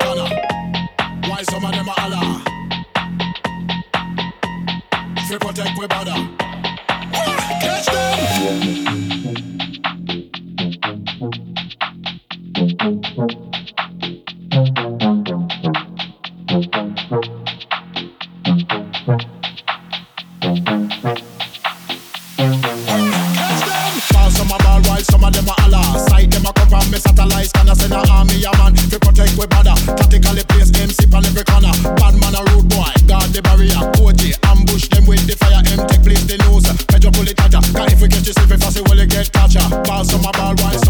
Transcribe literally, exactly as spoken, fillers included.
corner. Why some of them a holler? Fi protect we border. Catch them! Some of them a holler. Sight them a come from me satellites. Can I send a army a man to protect we border. Tactically place M C on every corner. Bad man a rude boy, guard the barrier. O G ambush them with the fire. M take place the news. Pedro pull it at ya. Cause if we catch you, if we fussy, will you get catcha. Ball some a ball wise.